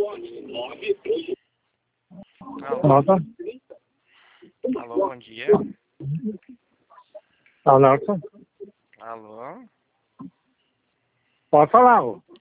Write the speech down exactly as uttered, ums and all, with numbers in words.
Alô, Nota? alô, bom dia. Alerta? Alô, Pode falar, ô.